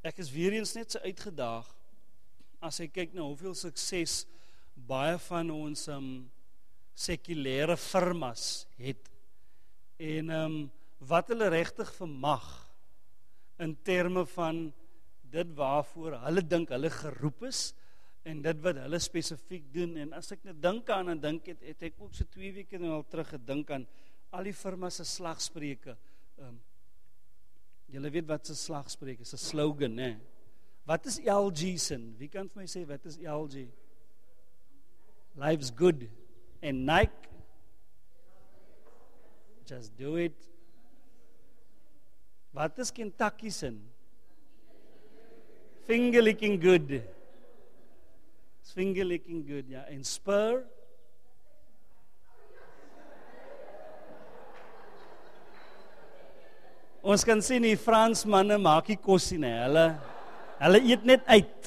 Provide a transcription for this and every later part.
Ek is weer eens net so uitgedaag, as ek kyk na hoeveel sukses baie van ons sekulêre firmas het, en wat hulle regtig vermag, in terme van dit waarvoor hulle dink hulle geroep is, en dit wat hulle spesifiek doen, en as ek net dink aan en dink het ek ook so 2 weke nou al terug gedink aan al die firmas se slagspreuke. Julle weet wat se slagspreuk is, 'n slogan, né? Wat is LG sin? Wie kan vir my sê wat is LG? Life's good. En Nike? Just do it. Wat is Kentucky sin? Finger licking good. It's finger licking good, ja. En Spur? Ons kan sien die Fransmanne maak nie kos nie, hulle eet net uit.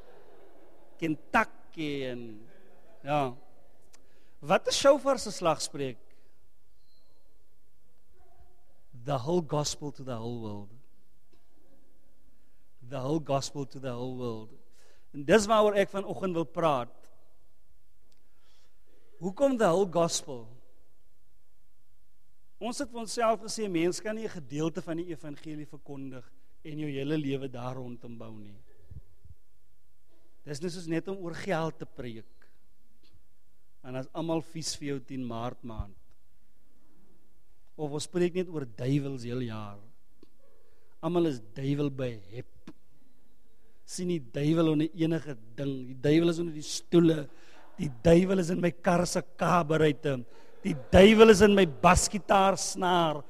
Kentucky en ja. Wat is Shofar se slagspreuk? The whole gospel to the whole world. The whole gospel to the whole world. En dis waaroor ek vanoggend wil praat. Hoekom the whole gospel? Ons het vir onsself gesê, mens kan nie 'n gedeelte van die evangelie verkondig en jou hele lewe daar rondom bou nie. Dis nie soos net om oor geld te preek. En as almal vies vir jou 10 Maart maand. Of ons spreek net oor duiwels heel jaar. Almal is duiwel behep. Sien die duiwel onder enige ding. Die duiwel is onder die stoele. Die duiwel is in my kar se kaberuite. Die duiwel is in my basgitaar snaar.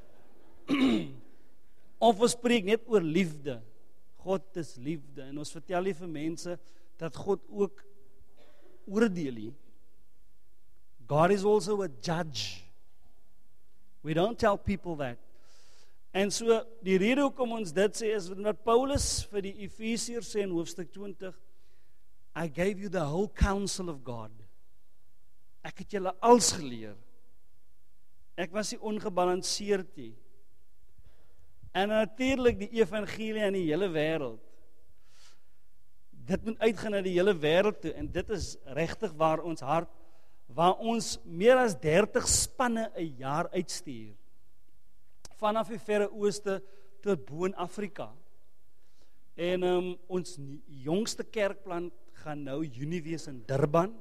Of ons spreek net oor liefde. God is liefde. En ons vertel nie vir mense dat God ook oordeel nie. God is also a judge. We don't tell people that. En so, die rede hoekom ons dit sê, is wat Paulus vir die Efesiërs sê in hoofstuk 20, I gave you the whole counsel of God. Ek het julle als geleer. Ek was nie ongebalanseerd nie. En natuurlik die evangelie aan die hele wêreld. Dit moet uitgaan na die hele wêreld toe, en dit is regtig waar ons hart, waar ons meer as 30 spanne 'n jaar uitstuur. Vanaf die Verre Ooste tot bo in Afrika. En ons jongste kerkplant gaan nou Junie wees in Durban.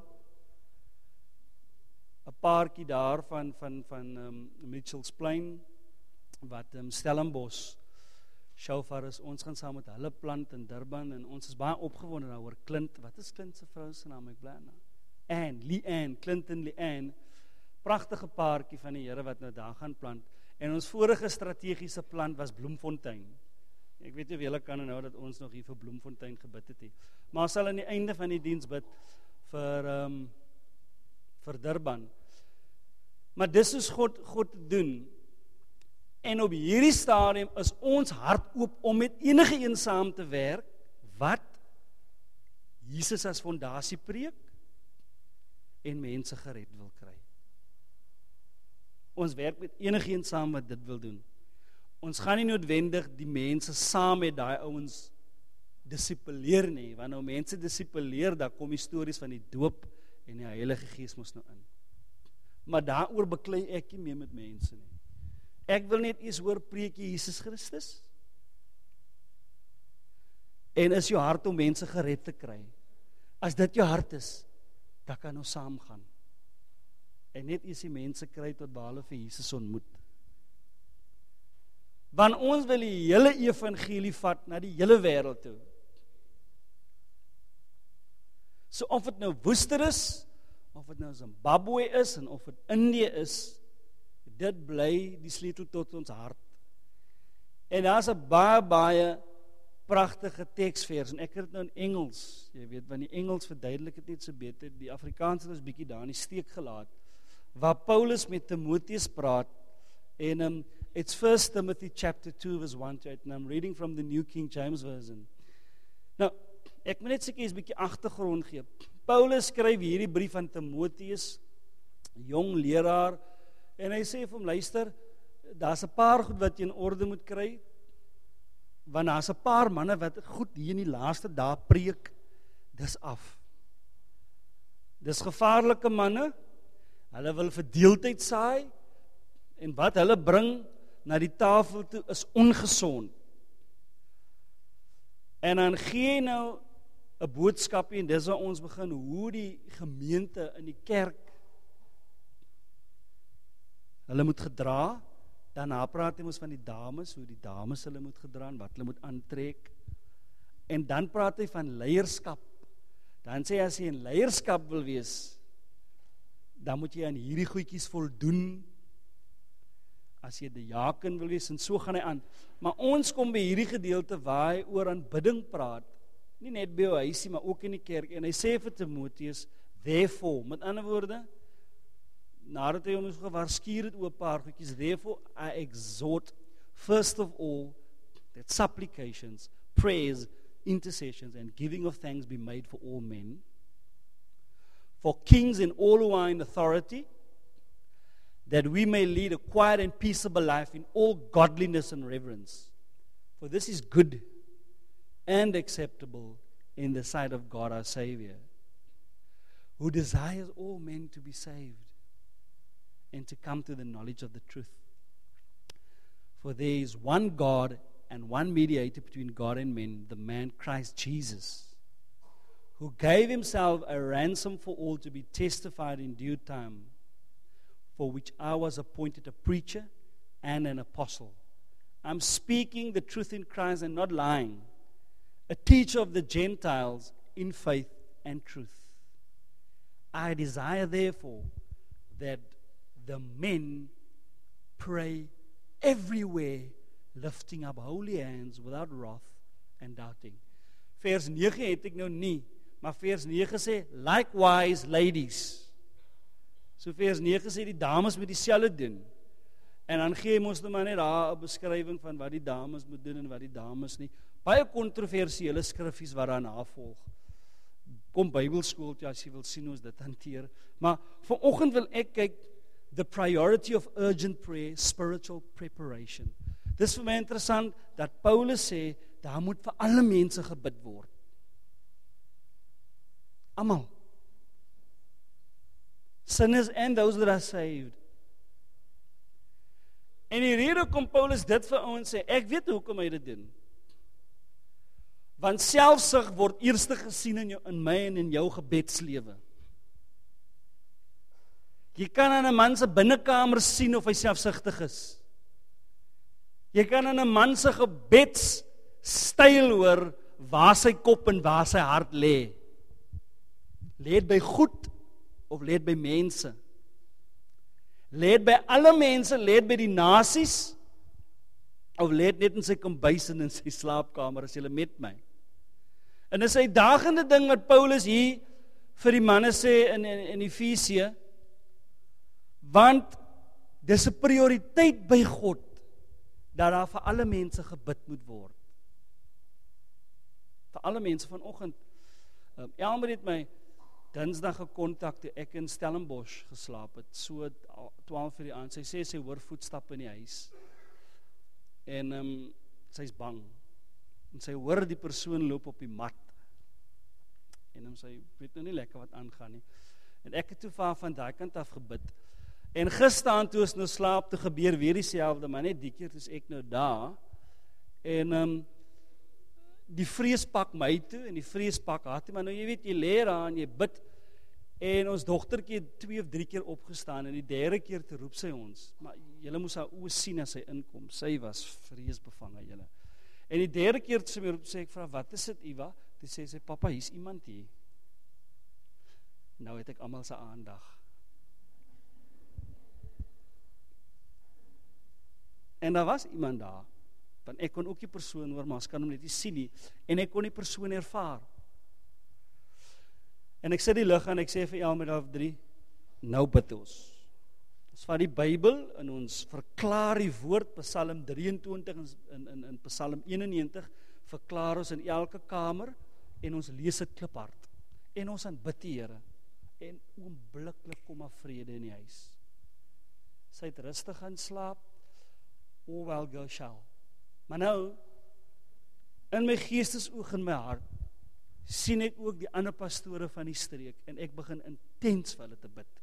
'n paartjie daar van Mitchells Plain, wat Stellenbosch Shofar is. Ons gaan saam met hulle plant in Durban, en ons is baie opgewonde daaroor. Clint, wat is Clint se vrou se naam? Ek bly nou. Leanne, Clinton Leanne, pragtige paartjie van die Here wat nou daar gaan plant. En ons vorige strategiese plant was Bloemfontein. Ek weet nie of julle kan onthou dat ons nog hier vir Bloemfontein gebid het nie. Maar ons sal aan die einde van die diens bid vir Durban. Maar dis is God doen. En op hierdie stadium is ons hart oop om met enige een saam te werk wat Jesus as fondasie preek en mense gered wil kry. Ons werk met enigeen saam wat dit wil doen. Ons gaan nie noodwendig die mense saam met daai ouens dissipuleer nie, want nou mense dissipuleer, daar kom die stories van die doop en die Heilige Gees mos nou in. Maar daaroor beklei ek nie meer met mense nie. Ek wil net eens hoor preek jy Jesus Christus? En is jou hart om mense gered te kry? As dit jou hart is, dan kan ons saam gaan. En net eens die mense kry tot behalwe vir Jesus ontmoet. Want ons wil die hele evangelie vat na die hele wêreld toe. So of dit nou Woester is, of dit nou Zimbabwe is, en of dit Indië is, dit bly die sleutel tot ons hart. En daar's 'n baie pragtige teksvers, en ek het dit nou in Engels, jy weet, want die Engels verduidelik dit net so beter, die Afrikaans is bietjie daar in die steek gelaat, waar Paulus met Timotheus praat, en it's 1 Timothy chapter 2 verse 1 to 8, and I'm reading from the New King James Version. Nou, ek moet net seker 'n bietjie agtergrond gee. Paulus skryf hierdie brief aan Timotheus, 'n jong leraar, en hy sê vir hom, luister, daar's 'n paar goed wat jy in orde moet kry. want daar's 'n paar manne wat goed hier in die laaste dae preek, dis af. Dis gevaarlike manne, hulle wil verdeeldheid saai, en wat hulle bring na die tafel toe is ongesond. En dan gee jy nou 'n boodskapie, en dis waar ons begin, hoe die gemeente in die kerk, hulle moet gedra, daarna praat hy ons van die dames, hoe die dames hulle moet gedra, en wat hulle moet aantrek, en dan praat hy van leierskap, dan sê hy, as jy in leierskap wil wees, dan moet jy aan hierdie goedjies voldoen, as jy diaken wil wees, en so gaan hy aan. Maar ons kom by hierdie gedeelte waar hy oor aanbidding praat, nie net by jou huisie, maar ook in die kerk, en hy sê vir Timotheus, therefore, met ander woorde, nadat hy ons gewaarsku het oor 'n paar goedjies, therefore I exhort, first of all, that supplications, prayers, intercessions, and giving of thanks be made for all men, for kings and all who are in authority, that we may lead a quiet and peaceable life in all godliness and reverence. For this is good and acceptable in the sight of God our Savior, who desires all men to be saved and to come to the knowledge of the truth. For there is one God and one mediator between God and men, the man Christ Jesus, who gave himself a ransom for all, to be testified in due time, for which I was appointed a preacher and an apostle. I'm speaking the truth in Christ and not lying, a teacher of the Gentiles in faith and truth. I desire, therefore, that the men pray everywhere, lifting up holy hands without wrath and doubting. Vers 9 het ek nou nie, maar vers 9 sê, likewise ladies. So vers 9 sê die dames moet dieselfde doen. En dan gee ons nou maar net daar 'n beskrywing van wat die dames moet doen en wat die dames nie. Baie kontroversiële skriffies wat daarna volg. Kom Bybelskool toe as jy wil sien hoe ons dit hanteer. Maar vanoggend wil ek kyk the priority of urgent prayer, spiritual preparation. Dis vir my interessant dat Paulus sê daar moet vir alle mense gebid word. Almal. Sinners and those that are saved. En die rede kom Paulus dit vir ons sê, ek weet hoekom hy dit doen. Want selfsug word eers gesien in my en in jou gebedslewe. Jy kan aan 'n man se binnekamer sien of hy selfsugtig is. Jy kan aan 'n man se gebedstyl hoor waar sy kop en waar sy hart lê. Lê dit by goed of lê dit by mense? Lê dit by alle mense, lê dit by die nasies, of lê dit net in sy kombuis en in sy slaapkamer, as jy met my? En dis 'n uitdagende ding wat Paulus hier vir die manne sê in Efesië, want dis 'n prioriteit by God, dat daar vir alle mense gebid moet word. Vir alle mense vanoggend. Elmer het my Dinsdag gekontak toe ek in Stellenbosch geslaap het, so 12 vir die aand. Sy sê sy hoor voetstappe in die huis. En sy's bang. En sy hoor die persoon loop op die mat. En sy weet nou nie lekker wat aangaan nie. En ek het toe van daai kant af gebid. En gisteraan toe ons nou slaap, toe gebeur weer dieselfde, maar net die keer is ek nou daar. En die vrees pak my toe, en die vrees pak haar toe, maar nou jy weet, jy lê daar en jy bid, en ons dogtertjie het 2 of 3 keer opgestaan, en die 3de keer te roep sy ons, maar julle moes haar oë sien as sy inkom, sy was vreesbevange julle. En die 3de keer toe sy my roep, sê ek vra, wat is dit Iwa? Toe sê sy, papa, hier's iemand hier. Nou het ek almal se aandag. En daar was iemand daar, want ek kon ook die persoon hoor, maar ek kan hom net nie sien nie, en ek kon die persoon ervaar. En ek sit die lig aan, ek sê vir Elmer of 3, nou bid ons. Ons vat die Bybel en ons verklaar die woord, Psalm 23 en Psalm 91, verklaar ons in elke kamer, en ons lees dit kliphard. En ons aanbid die Here, en oombliklik kom maar vrede in die huis. Sy het rustig gaan slaap, all well go shall. Maar nou, in my geestesoog en my hart, sien ek ook die ander pastore van die streek, en ek begin intens vir hulle te bid.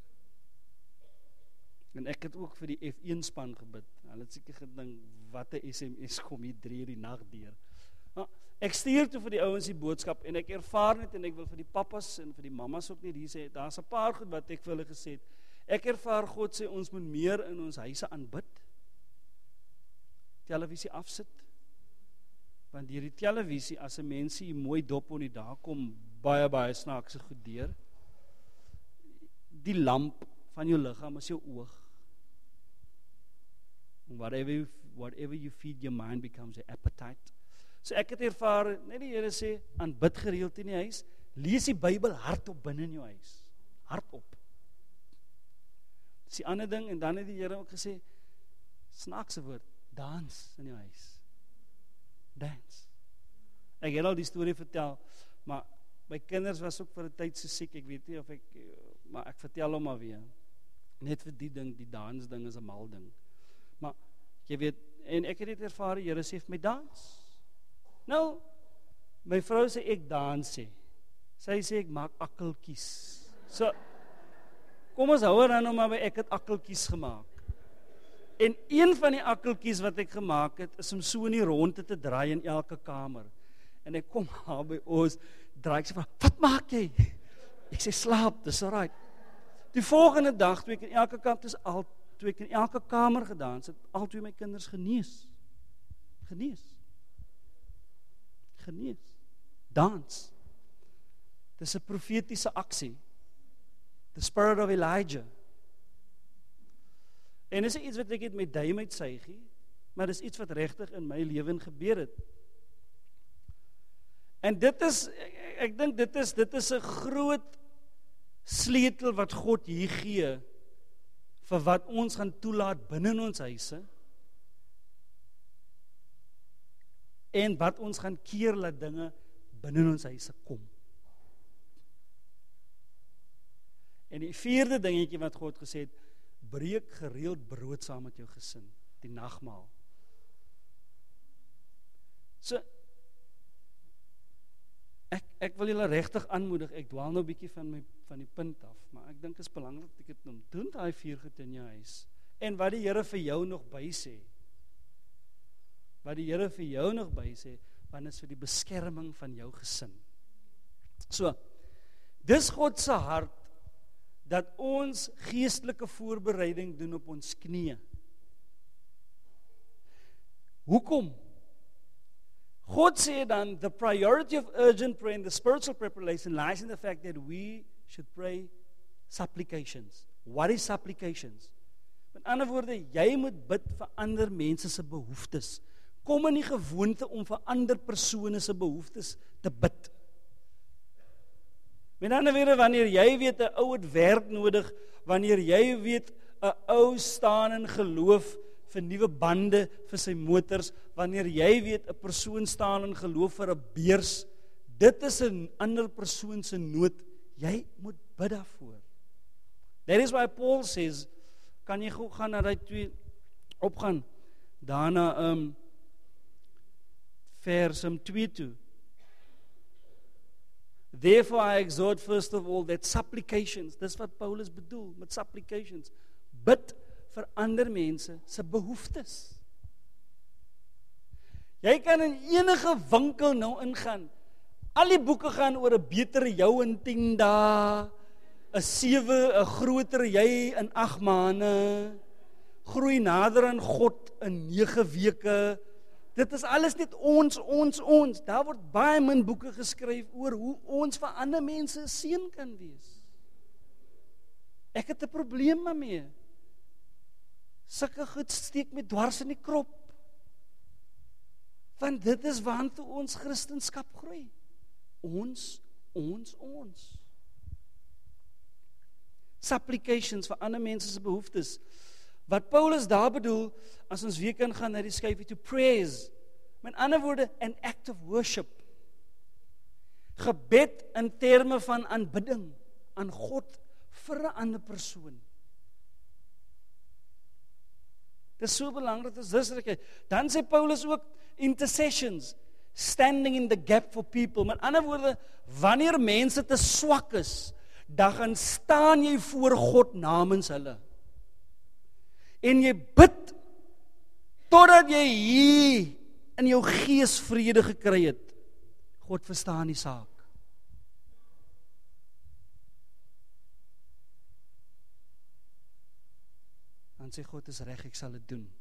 En ek het ook vir die F1 span gebid. Hulle het seker gedink, wat 'n SMS kom hier 3 uur die nag deur. Ek stuur toe vir die ouens die boodskap, en ek ervaar net, en ek wil vir die pappas en vir die mammas ook net hier sê, daar's 'n paar goed wat ek vir hulle gesê het. Ek ervaar God sê, ons moet meer in ons huise aanbid. Televisie afsit. Want deur die televisie, as 'n mens hier mooi dop en daar kom baie snaakse goed deur. Die lamp van jou liggaam is jou oog. Whatever you feed your mind becomes your appetite. So ek het ervaar, net die Here sê, aanbid gereeld in die huis, lees die Bybel hardop binne in jou huis. Hardop. Dis die ander ding, en dan het die Here ook gesê, snaakse woord, dans in jou huis. Dance. Ek het al die storie vertel, maar my kinders was ook vir 'n tyd so siek, ek weet nie of maar ek vertel hom maar weer. Net vir die ding, die dans ding is 'n mal ding. Maar jy weet, en ek het dit ervaar, die Here sê vir my dans. Nou, my vrou sê ek dans sê. Sy sê ek maak akkeltjies. So, kom ons hou dan nou maar by ek het akkeltjies gemaak. En een van die akkeltjies wat ek gemaak het, is om so in die ronde te draai in elke kamer. En ek kom daar by ons, draai ek sê, wat maak jy? Ek sê, slaap, dis alright. Die volgende dag, toe ek in elke kamer gedans het, al twee my kinders genees. Dans. Dis 'n profetiese aksie. The spirit of Elijah. En dis iets wat ek het met duim uitsuigie, maar dis iets wat regtig in my lewe gebeur het. En dit is, ek dink dit is 'n groot sleutel wat God hier gee vir wat ons gaan toelaat binne in ons huise en wat ons gaan keer dat dinge binne in ons huise kom. En die vierde dingetjie wat God gesê het, breek gereeld brood saam met jou gesin, die nagmaal. So, ek wil julle regtig aanmoedig, ek dwaal nou 'n bietjie van die punt af, maar ek dink dit is belangrik dat ek dit noem. Doen daai 4 goed in jou huis. En wat die Here vir jou nog bysê, want is vir die beskerming van jou gesin. So, dis God se hart, dat ons geestelike voorbereiding doen op ons knieë. Hoekom? God sê dan, the priority of urgent prayer and the spiritual preparation lies in the fact that we should pray supplications. What is supplications? Met ander woorde, jy moet bid vir ander mense se behoeftes. Kom in die gewoonte om vir ander persone se behoeftes te bid. Met ander woorde, wanneer jy weet 'n ou het werk nodig, wanneer jy weet 'n ou staan in geloof vir nuwe bande vir sy motors, wanneer jy weet 'n persoon staan in geloof vir 'n beurs, dit is 'n ander persoon se nood, jy moet bid daarvoor. That is why Paul says, kan jy gou gaan na daai 2 opgaan, daarna vers 2 toe. Therefore I exhort first of all that supplications, dis wat Paulus bedoel met supplications, bid vir ander mense se behoeftes. Jy kan in enige winkel nou ingaan, al die boeke gaan oor 'n beter jou in 10 dae, 'n groter jy in 8 maande, groei nader aan God in 9 weke, dit is alles net ons. Daar word baie min boeke geskryf oor hoe ons vir ander mense 'n seën kan wees. Ek het 'n probleem daarmee. Sulke goed steek my dwars in die krop. Want dit is waartoe ons Christendom groei. Ons. Supplications vir ander mense se behoeftes. Wat Paulus daar bedoel, as ons weer kan gaan na die skyfie toe, praise, met ander woorde, an act of worship. Gebed in terme van aanbidding aan God vir 'n ander persoon. Dit is so belangrik, dan sê Paulus ook intercessions. Standing in the gap for people. Met ander woorde, wanneer mense te swak is, dan gaan staan jy voor God namens hulle. En jy bid, totdat jy hier in jou gees vrede gekry het. God verstaan die saak. Dan sê God, is reg, ek sal dit doen.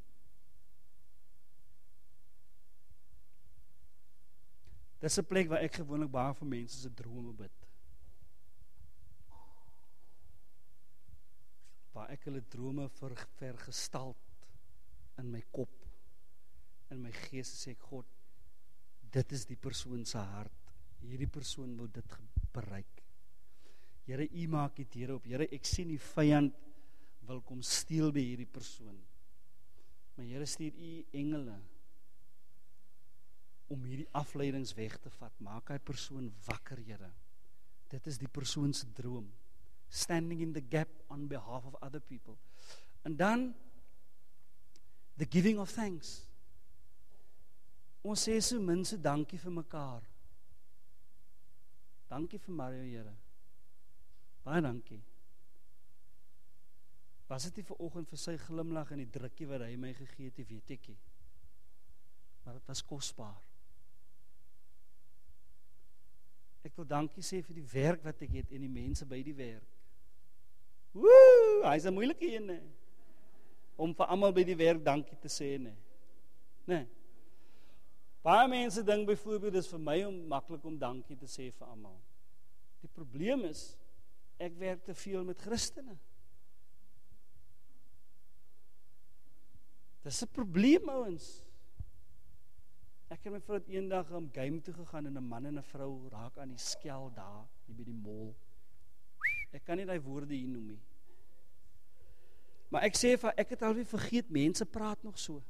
Dis 'n plek waar ek gewoonlik baie vir mense se drome bid. Waar ek hulle drome vergestalt in my kop, in my gees, sê ek, God, dit is die persoon se hart. Hierdie persoon wil dit bereik. Here, U maak dit hier op. Here, ek sien die vyand wil kom steel by hierdie persoon. Maar Here, stuur U engele om hierdie afleidings weg te vat. Maak hy persoon wakker, Here. Dit is die persoon se droom. Standing in the gap on behalf of other people. En dan, the giving of thanks. Ons sê so mense dankie vir mekaar. Dankie vir Mario, Here. Baie dankie. Was dit nie vanoggend vir sy glimlag en die drukkie wat hy my gegee het, weet ek nie. Maar dit was kosbaar. Ek wil dankie sê vir die werk wat ek het en die mense by die werk. Woe, hy is 'n moeilike een, ne? Om vir almal by die werk dankie te sê, ne? Nee. Baie mense dink byvoorbeeld, dis vir my maklik om dankie te sê vir almal. Die probleem is, ek werk te veel met Christene. Dis 'n probleem, ouens. Ek het my vrou eendag om game toe gegaan en 'n man en 'n vrou raak aan die skel daar, hier by die mall. Ek kan nie daai woorde hier noem nie. Maar ek sê vir, ek het alweer vergeet, mense praat nog so.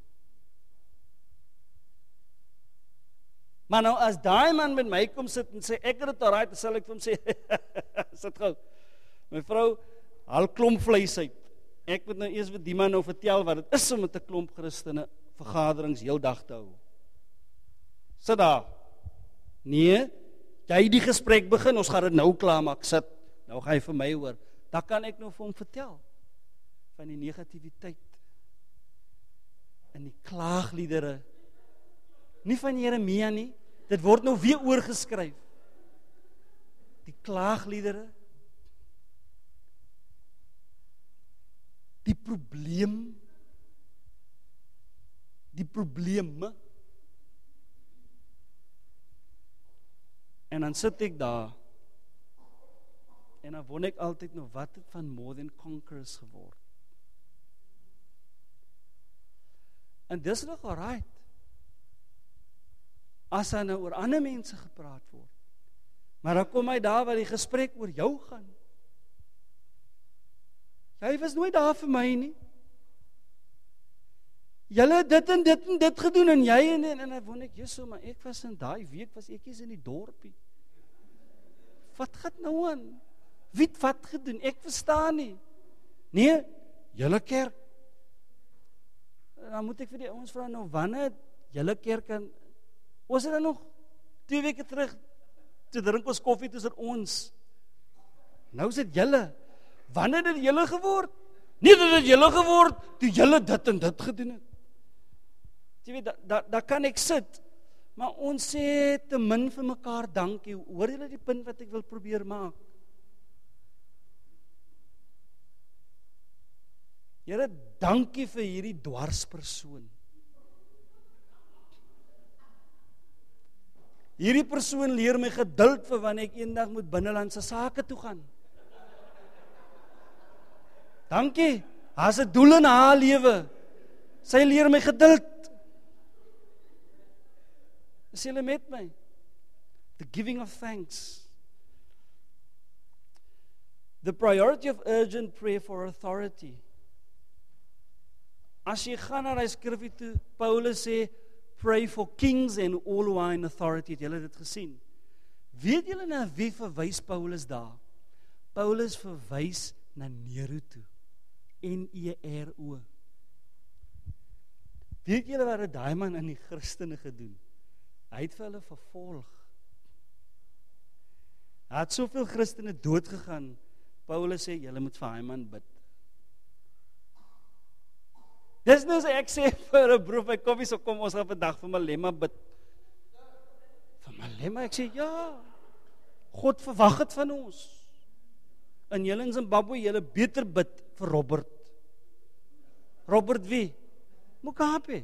Maar nou as daai man met my kom sit en sê, ek het dit alright, dan sal ek vir hom sê, sit gou. My vrou haal klomp vleis uit. Ek moet nou eers vir die man nou vertel wat dit is om met 'n klomp Christene vergaderings heel dag te hou. Sit daar. Nee, jy die gesprek begin, ons gaan dit nou klaar maak, sit. Nou gaan hy vir my hoor. Dan kan ek nou vir hom vertel van die negativiteit en die klaagliedere. Nie van Jeremia nie, dit word nou weer oorgeskryf. Die klaagliedere, die probleme. En dan sit ek daar, en dan wonder ek altyd nou, wat het van More Than Conquerors geword? En dis nog alright, as daar nou oor ander mense gepraat word. Maar dan kom hy daar waar die gesprek oor jou gaan. Jy was nooit daar vir my nie. Julle het dit en dit en dit gedoen, en jy en dan wonder ek, Jesus, maar ek was in daai week, was ek eens in die dorpie. Wat gaan nou aan? Wie het wat gedoen? Ek verstaan nie. Nee, julle kerk. Dan moet ek vir die ouens vra, nou wanneer julle kerk aan, ons het dan nog 2 weke terug, toe drink ons koffie tussen ons. Nou is dit julle. Wanneer het julle geword? Nie dat het julle geword, toe julle dit en dit gedoen het. Jy weet, daar kan ek sit, maar ons sê te min vir mekaar dankie. Hoor julle die punt wat ek wil probeer maak? Here, dankie vir hierdie dwarspersoon. Hierdie persoon leer my geduld vir wanneer ek eendag moet binnelandse sake toe gaan. Dankie, haar 'n doel in haar lewe. Sy leer my geduld. Is julle met my? The giving of thanks. The priority of urgent prayer for authority. As jy gaan na die skrifgie toe, Paulus sê, pray for kings and all who are in authority. Het julle dit gesien? Weet julle na wie verwys Paulus daar? Paulus verwys na Nero toe. N-E-R-O. Weet julle wat het daai man aan die Christene gedoen? Hy het vir hulle vervolg. Hy het soveel Christene doodgegaan. Paulus sê, julle moet vir hy man bid. Dis nou sê ek sê vir 'n broer, hy kom hier, so kom ons gaan vandag vir Malema bid. Vir Malema, ek sê ja. God verwag dit van ons. En julle in Zimbabwe, julle beter bid vir Robert. Robert wie? Mugabe.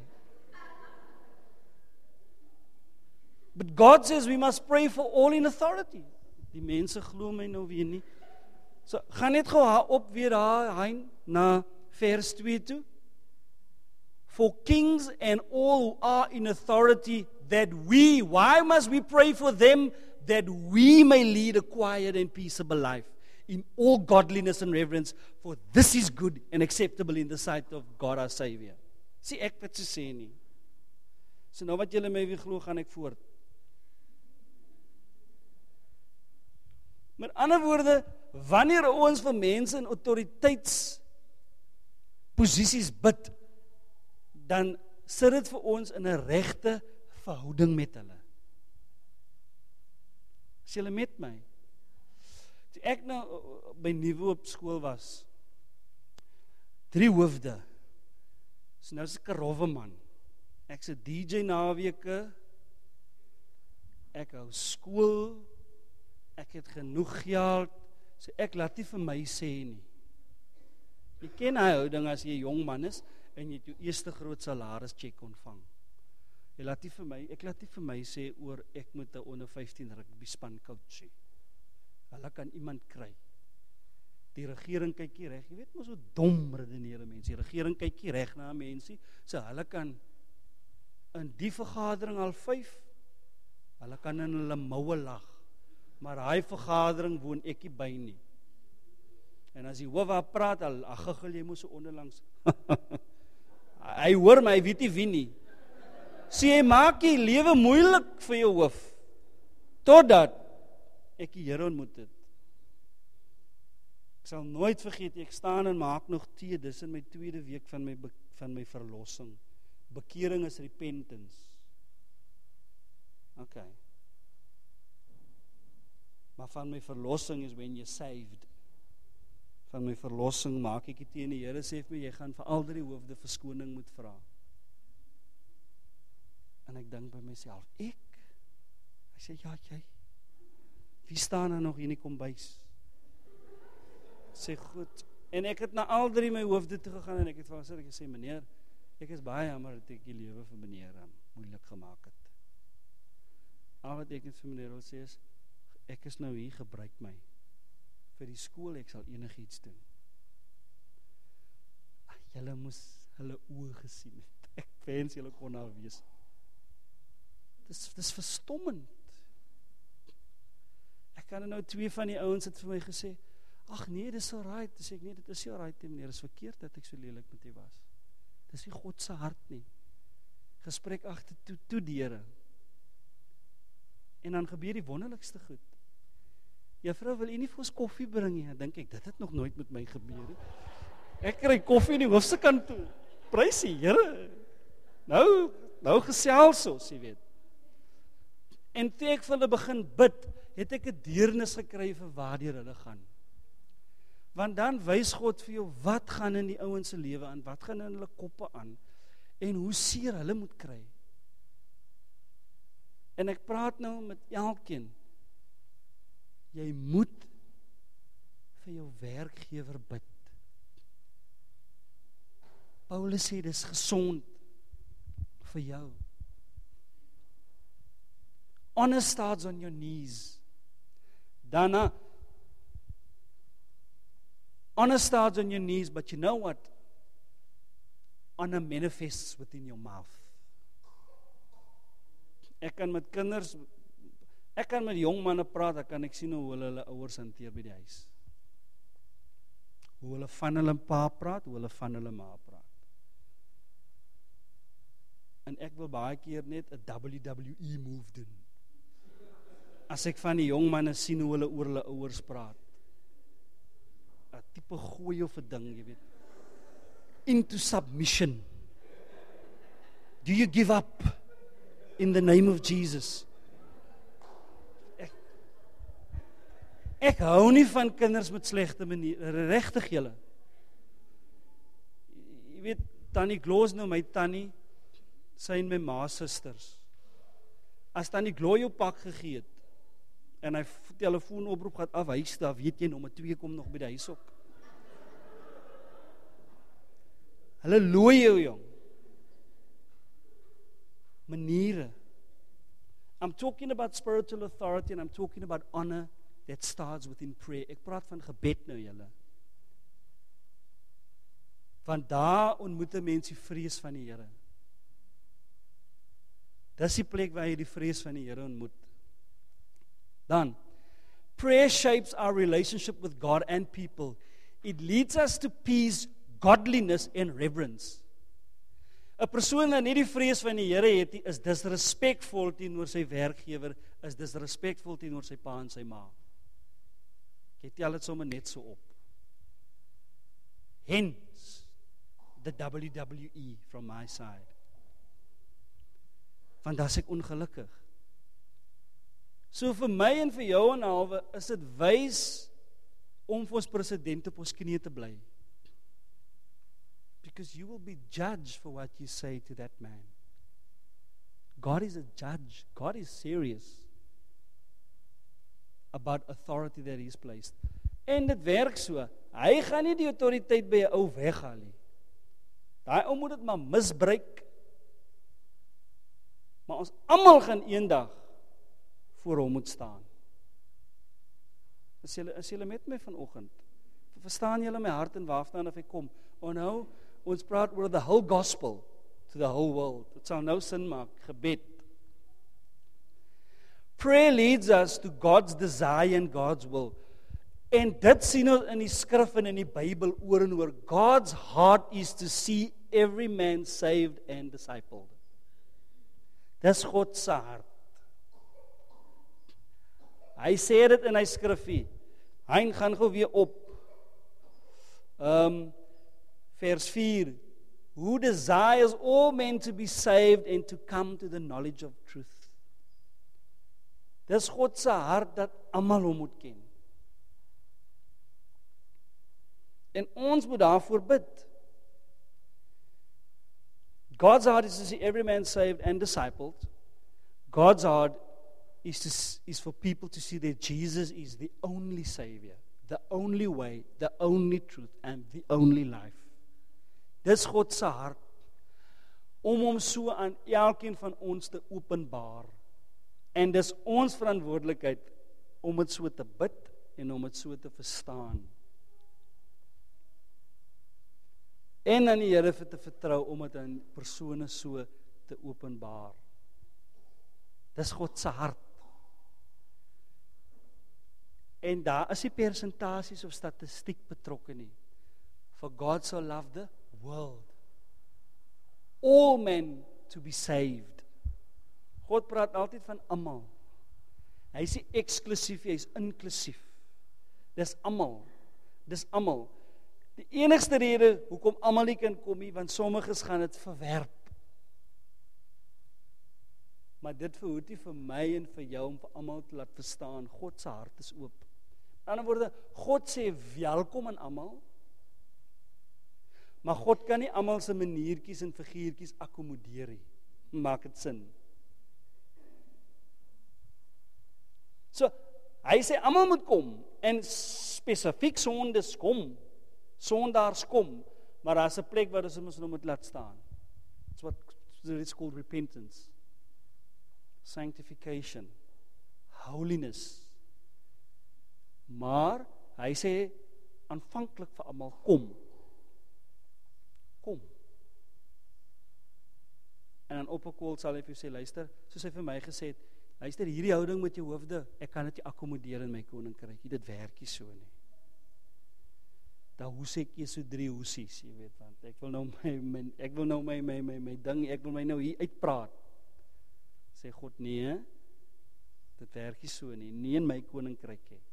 But God says we must pray for all in authority. Die mense glo my nou weer nie. So, gaan net gou op weer daar, Hein, na vers 2 toe. For kings and all who are in authority, why must we pray for them? That we may lead a quiet and peaceable life in all godliness and reverence, for this is good and acceptable in the sight of God our Savior. Sê ek wat se sê nie. So nou wat julle my weer glo, gaan ek voort. Met ander woorde, wanneer ons vir mense in autoriteitsposisies bid, dan sit dit vir ons in 'n regte verhouding met hulle. Is julle met my? Toe ek nou by Nuwe op skool was, 3 hoofde. So nou is ek 'n rowwe man. Ek's 'n DJ naweke. Ek hou skool. Ek het genoeg geld. So ek laat nie vir my sê nie. Jy ken hy houding as jy 'n jong man is en jy het jou eerste groot salaris check ontvang. Ek laat nie vir my sê oor ek moet 'n onder 15 rugby span coach hê. Hulle kan iemand kry. Die regering kyk hier reg. Jy weet mos hoe dom redeneer mense. Die regering kyk hier reg na mense, so hulle kan in die vergadering al 5, hulle kan in hulle moue lag. Maar hy vergadering woon ek nie by nie. En as die hoof praat, al giggel jy mos so onderlangs. Hy hoor my, hy weet nie wie nie. So jy maak die lewe moeilik vir jou hoof. Totdat ek die Here ontmoet het. Ek sal nooit vergeet, ek staan en maak nog tee, dis in my 2de week van my verlossing. Bekering is repentance. Okay. Maar van my verlossing is when you're saved. Van my verlossing maak ek die tee en die Here sê vir my, jy gaan vir al 3 hoofde verskoning moet vra. En ek dink by myself, ek? Hy sê, ja, jy. Wie staan er nog hier in die kombuis? Sê, goed. En ek het na al 3 my hoofde toe gegaan en ek het vir hom gesê, meneer, ek is baie jammer dat ek die lewe vir meneer moeilik gemaak het. Al wat ek net vir meneer wil sê is, ek is nou hier, gebruik my. Vir die skool, ek sal enigiets doen. Julle moes hulle oë gesien het. Ek wens julle kon daar wees. Dis verstommend. Ek kan nou 2 van die ouens het vir my gesê, ag nee, dis alright. Dis ek nee, dit is nie alright nie, meneer, dis verkeerd dat ek so lelik met u was. Dis nie God se hart nie. Gesprek agter toe deure. En dan gebeur die wonderlikste goed. Juffrou, wil u nie vir ons koffie bring nie? Dan dink ek, dit het nog nooit met my gebeur nie. Ek kry koffie in die hoofsekant toe. Prys die Here. Nou gesels ons, jy weet. En toe ek vir hulle begin bid, het ek 'n deernis gekry vir waardeur hulle gaan. Want dan wys God vir jou, wat gaan in die ouens se lewe aan, wat gaan in hulle koppe aan, en hoe seer hulle moet kry. En ek praat nou met elkeen, jy moet vir jou werkgewer bid. Paulus sê, dis gesond vir jou. Honor starts on your knees. Daarna, honor starts on your knees, but you know what? Honor manifests within your mouth. Ek kan met kinders, ek kan met jong manne praat, ek sien hoe hulle ouers hanteer by die huis. Hoe hulle van hulle pa praat, hoe hulle van hulle ma praat. En ek wil baie keer net 'n WWE move doen. As ek van die jong manne sien hoe hulle oor hulle ouers praat. 'n tipe gooi of 'n ding, jy weet. Into submission. Do you give up? in the name of Jesus. Ek hou nie van kinders met slegte maniere, regtig julle. Jy weet, Tannie Gloos nou my tannie, sy en my ma susters. As Tannie Gloos jou pak gegee het, en hy telefoonoproep gaat af, huis daar, weet jy, nommer 2 kom nog by die huis ook. Hulle looi jou, jong. Maniere. I'm talking about spiritual authority and I'm talking about honor that starts within prayer. Ek praat van gebed nou, julle. Want daar ontmoet 'n mens die vrees van die Here. Dis die plek waar jy die vrees van die Here ontmoet. Dan, prayer shapes our relationship with God and people. It leads us to peace, godliness and reverence. 'n Persoon wat nie die vrees van die Here het, is disrespekvol teenoor sy werkgewer, is disrespekvol teenoor sy pa en sy ma. Jy tel dit sommer net so op. Hence, the WWE from my side. Want as ek ongelukkig. So vir my en vir jou en halwe, is dit wys om vir ons president op ons knie te bly. Because you will be judged for what you say to that man. God is a judge. God is serious about authority that He's placed. En dit werk so. Hy gaan nie die autoriteit by 'n ou weghaal nie. Daai ou moet dit maar misbruik. Maar ons almal gaan eendag voor hom moet staan. Is julle met my vanoggend? Verstaan julle my hart en waarvandaan of ek kom? Nou, ons praat oor the whole gospel to the whole world. Dit sal nou sin maak, gebed. Prayer leads us to God's desire and God's will. En dit sien ons in die skrif en in die Bybel oor en oor. God's heart is to see every man saved and discipled. Dis God se hart. Hy sê dit in hy skrifgie. Hy gaan gou weer op. Vers 4. Who desires all men to be saved and to come to the knowledge of truth. Dis God se hart dat almal hom moet ken. En ons moet daarvoor bid. God's heart is to see every man saved and discipled. God's heart is for people to see that Jesus is the only Savior, the only way, the only truth, and the only life. Dis God se hart, om hom so aan elkeen van ons te openbaar. En dis ons verantwoordelikheid om dit so te bid en om dit so te verstaan. En aan die Here te vertrou om dit aan persone so te openbaar. Dis God se hart. En daar is nie persentasies of statistiek betrokke nie. For God so loved the world. All men to be saved. God praat altyd van almal. Hy is nie eksklusief, hy is inklusief. Dis almal. Dis almal. Die enigste rede hoekom almal nie kan kom nie, want sommiges gaan dit verwerp. Maar dit verhoed nie vir my en vir jou om vir almal te laat verstaan, God se hart is oop. In ander woorde, God sê welkom aan almal, maar God kan nie almal se maniertjies en figuurtjies akkommodeer nie. Maak dit sin? So, hy sê almal moet kom, en spesifiek sondes kom, sondaars kom, maar daar is 'n plek waar ons nou moet laat staan. It's called repentance, sanctification, holiness. Maar hy sê aanvanklik vir almal kom. Kom. En dan op 'n koel sal hy vir jou sê, luister, soos hy vir my gesê het, luister, hierdie houding met jou hoofde, ek kan dit nie akkommodeer in my koninkryk. Dit werk nie so nie. Daar hoes ek so 3 hoesies, jy weet, want ek wil nou my ding, ek wil my nou hier uitpraat. Sê God, nee, dit werk nie so nie in my koninkryk nie.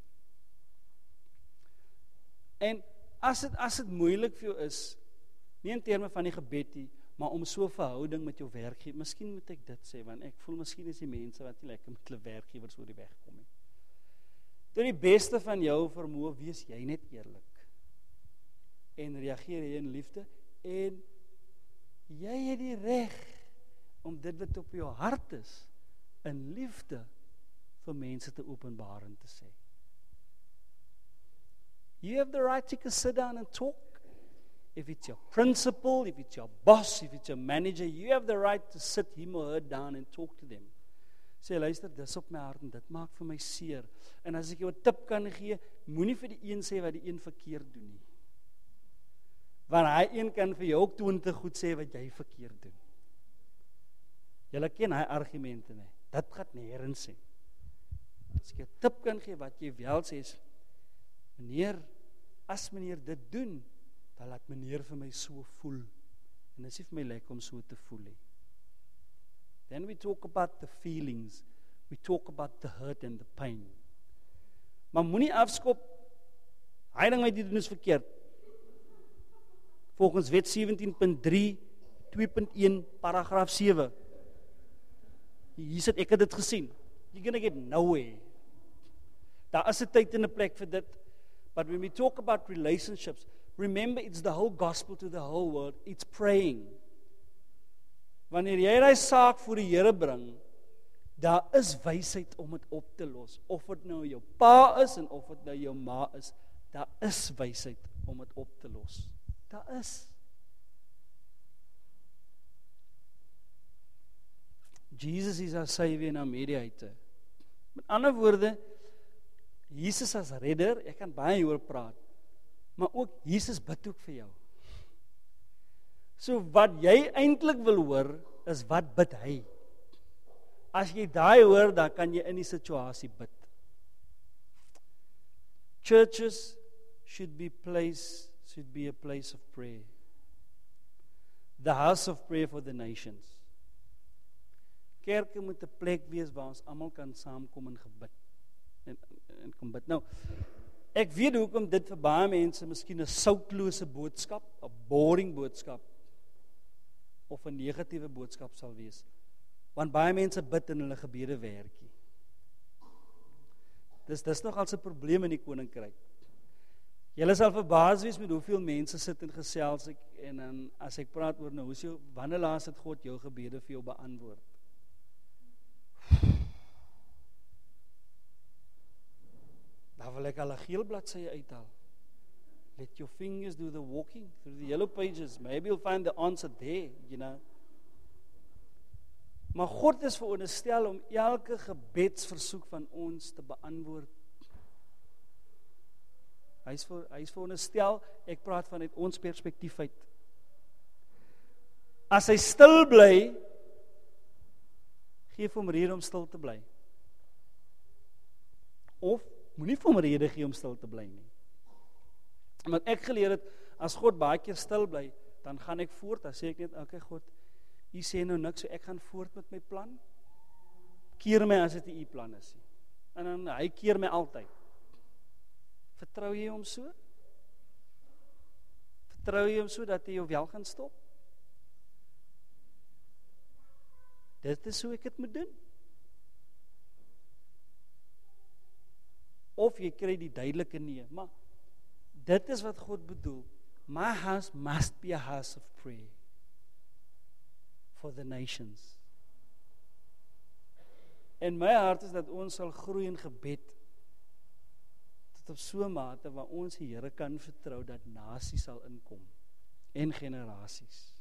En as dit moeilik vir jou is, nie in terme van die gebed nie, Maar om so 'n verhouding met jou werkgewer, miskien moet ek dit sê, want ek voel miskien is die mense wat nie lekker met hulle werkgewers oor die weg kom nie. Tot die beste van jou vermoë, wees jy net eerlik. En reageer jy in liefde, en jy het die reg om dit wat op jou hart is, in liefde vir mense te openbaar en te sê. You have the right to sit down and talk. If it's your principal, if it's your boss, if it's your manager, you have the right to sit him or her down and talk to them. Sê, luister, dis op my hart en dit maak vir my seer. En as ek jou 'n tip kan gee, moenie vir die een sê wat die een verkeerd doen nie. Want hy een kan vir jou ook 20 goed sê wat jy verkeerd doen. Julle ken hy argumente nie. Dit gaan nêrens sê. As ek 'n tip kan gee wat jy wel sê is, meneer, as meneer dit doen, dan laat meneer vir my so voel. En dit is nie vir my lekker om so te voel nie. Then we talk about the feelings. We talk about the hurt and the pain. Maar moenie afskop, hy ding wat jy doen is verkeerd. Volgens wet 17.3, 2.1, paragraaf 7. Hier sit ek het dit gesien. You're gonna get nowhere. Daar is 'n tyd en 'n plek vir dit. But when we talk about relationships, remember it's the whole gospel to the whole world. It's praying. Wanneer jy daai saak voor die Here bring, daar is wysheid om dit op te los. Of dit nou jou pa is en of dit nou jou ma is, daar is wysheid om dit op te los. Daar is. Jesus is our Savior en our Mediator. Met ander woorde, Jesus as redder, ek kan baie hieroor praat, maar ook Jesus bid ook vir jou. So wat jy eintlik wil hoor, is wat bid hy. As jy daai hoor, dan kan jy in die situasie bid. Churches should be a place of prayer. The house of prayer for the nations. Kerke moet 'n plek wees waar ons almal kan saamkom en gebid. En kom bid. Nou, ek weet hoekom dit vir baie mense miskien 'n soutlose boodskap, 'n boring boodskap, of 'n negatiewe boodskap sal wees. Want baie mense bid en hulle gebede werk nie. Dis nogal 'n probleem in die koninkryk. Julle sal verbaas wees met hoeveel mense sit en gesels ek, en dan as ek praat oor nou, wanneer laas het God jou gebede vir jou beantwoord? Dan wil ek al 'n geel bladsy uithaal. Let your fingers do the walking through the yellow pages. Maybe you'll find the answer there, you know. Maar God is veronderstel om elke gebedsversoek van ons te beantwoord. Hy is veronderstel, ek praat vanuit ons perspektief uit. As hy stil bly, gee vir hom rede om stil te bly. Of moenie vir hom rede gee om stil te bly nie. Want ek geleer het, as God baie keer stil bly, dan gaan ek voort, dan sê ek net, okay God, U sê nou niks, so ek gaan voort met my plan. Keer my as dit nie U plan is nie. En dan, hy keer my altyd. Vertrou jy hom so? Vertrou jy hom so, dat hy jou wel gaan stop? Dit is hoe ek het moet doen. Of jy kry die duidelike nee, maar dit is wat God bedoel. My house must be a house of prayer for the nations. En my hart is dat ons sal groei in gebed tot op so 'n mate waar ons die Here kan vertrou dat nasies sal inkom en generasies.